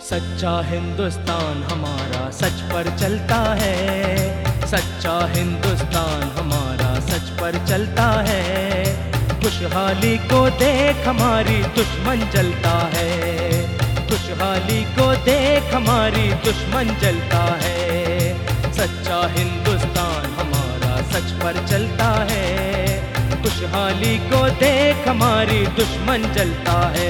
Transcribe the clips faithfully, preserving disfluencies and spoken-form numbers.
सच्चा हिंदुस्तान हमारा सच पर चलता है, सच्चा हिंदुस्तान हमारा सच पर चलता है। खुशहाली को देख हमारी दुश्मन जलता है, खुशहाली को देख हमारी दुश्मन जलता है। सच्चा हिंदुस्तान हमारा सच पर चलता है, खुशहाली को देख हमारी दुश्मन जलता है।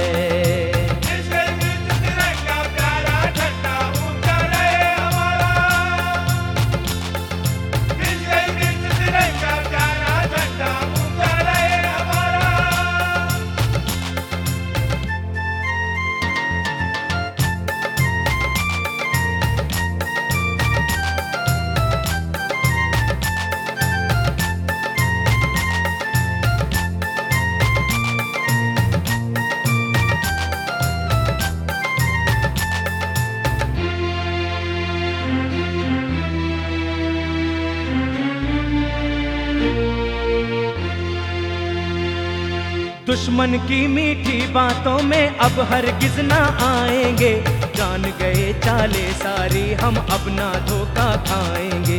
दुश्मन की मीठी बातों में अब हरगिज़ ना आएंगे, जान गए चाले सारी हम अब ना धोखा खाएंगे।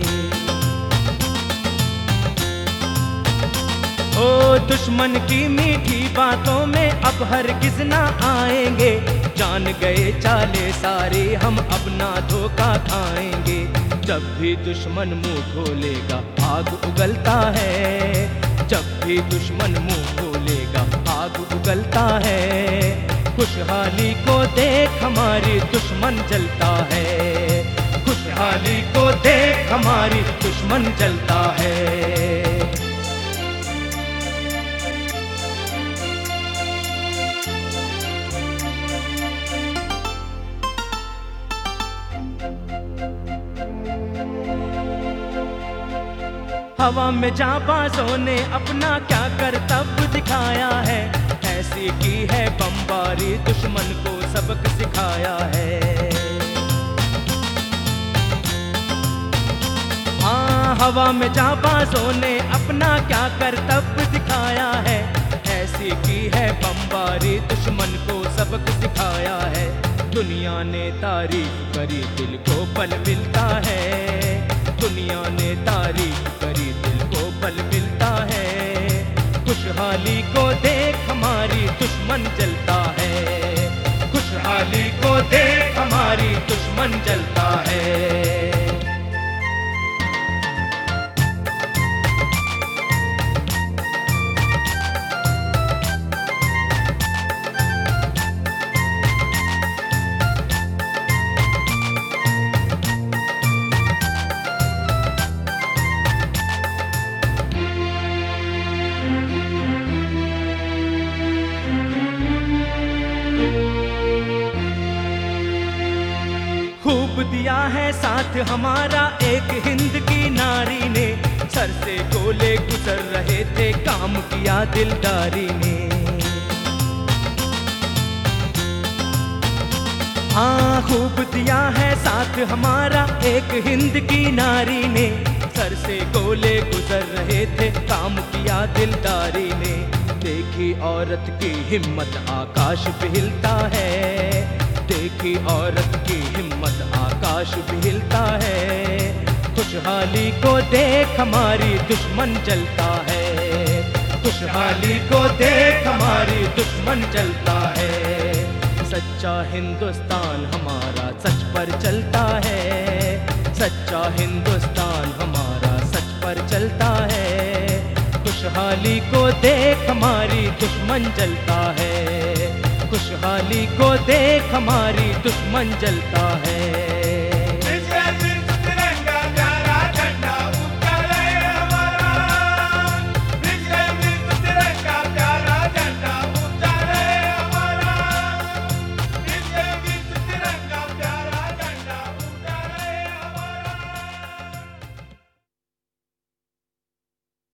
ओ दुश्मन की मीठी बातों में अब हरगिज़ ना आएंगे, जान गए चाले सारे हम अब ना धोखा खाएंगे। जब भी दुश्मन मुंह खोलेगा आग उगलता है, जब भी दुश्मन मुंह खोलेगा आग उगलता है। खुशहाली को देख हमारी दुश्मन जलता है, खुशहाली को देख हमारी दुश्मन जलता है। हवा में जाबाजों ने अपना क्या करतब दिखाया है, ऐसी की है बमबारी दुश्मन को सबक सिखाया है। हाँ हवा में जाबाजों ने अपना क्या करतब दिखाया है, ऐसी की है बमबारी दुश्मन को सबक सिखाया है। दुनिया ने तारीफ करी दिल को पल मिलता है, दुनिया ने तारीफ करी दिल को पल मिलता है। खुशहाली को देख हमारी दुश्मन जलता है, खुशहाली को देख हमारी दुश्मन जलता है। खूब दिया है साथ हमारा एक हिंद की नारी ने, सर से गोले गुजर रहे थे काम किया दिलदारी ने। हाँ खूब दिया है साथ हमारा एक हिंद की नारी ने, सर से गोले गुजर रहे थे काम किया दिलदारी ने। देखी औरत की हिम्मत आकाश पे हिलता है, देखी औरत की हिम्मत आकाश भी हिलता है। खुशहाली को देख हमारी दुश्मन जलता है, खुशहाली को देख हमारी दुश्मन जलता है। सच्चा हिंदुस्तान हमारा सच पर चलता है, सच्चा हिंदुस्तान हमारा सच पर चलता है। खुशहाली को देख हमारी दुश्मन जलता है, खुशहाली को देख हमारी दुश्मन जलता है।